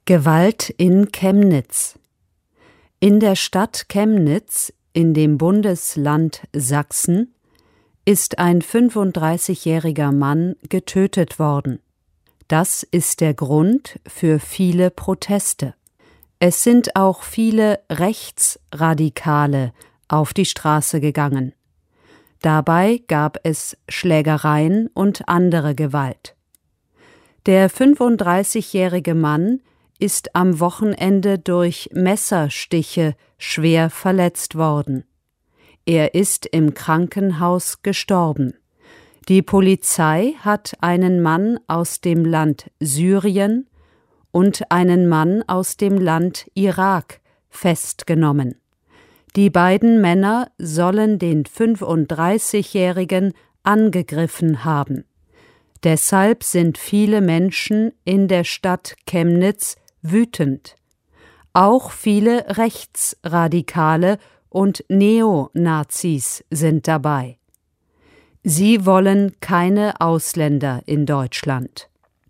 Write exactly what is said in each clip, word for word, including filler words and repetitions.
Gewalt in Chemnitz. In der Stadt Chemnitz, in dem Bundesland Sachsen, ist ein fünfunddreißigjähriger Mann getötet worden. Das ist der Grund für viele Proteste. Es sind auch viele Rechtsradikale auf die Straße gegangen. Dabei gab es Schlägereien und andere Gewalt. Der fünfunddreißigjährige Mann ist am Wochenende durch Messerstiche schwer verletzt worden. Er ist im Krankenhaus gestorben. Die Polizei hat einen Mann aus dem Land Syrien und einen Mann aus dem Land Irak festgenommen. Die beiden Männer sollen den fünfunddreißigjährigen angegriffen haben. Deshalb sind viele Menschen in der Stadt Chemnitz wütend. Auch viele Rechtsradikale und Neonazis sind dabei. Sie wollen keine Ausländer in Deutschland.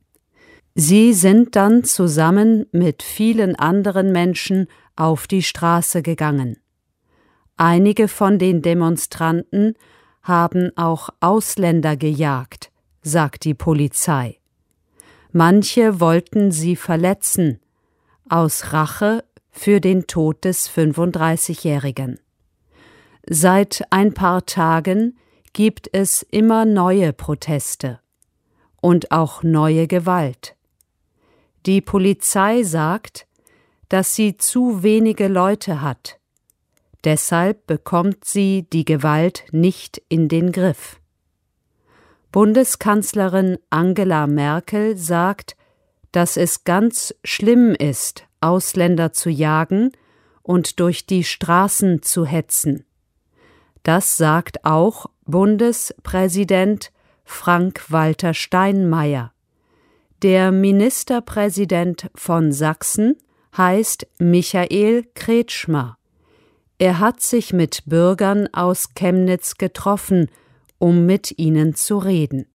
Sie sind dann zusammen mit vielen anderen Menschen auf die Straße gegangen. Einige von den Demonstranten haben auch Ausländer gejagt, sagt die Polizei. Manche wollten sie verletzen, aus Rache für den Tod des fünfunddreißigjährigen. Seit ein paar Tagen gibt es immer neue Proteste und auch neue Gewalt. Die Polizei sagt, dass sie zu wenige Leute hat. Deshalb bekommt sie die Gewalt nicht in den Griff. Bundeskanzlerin Angela Merkel sagt, dass es ganz schlimm ist, Ausländer zu jagen und durch die Straßen zu hetzen. Das sagt auch Bundespräsident Frank-Walter Steinmeier. Der Ministerpräsident von Sachsen heißt Michael Kretschmer. Er hat sich mit Bürgern aus Chemnitz getroffen, um mit ihnen zu reden.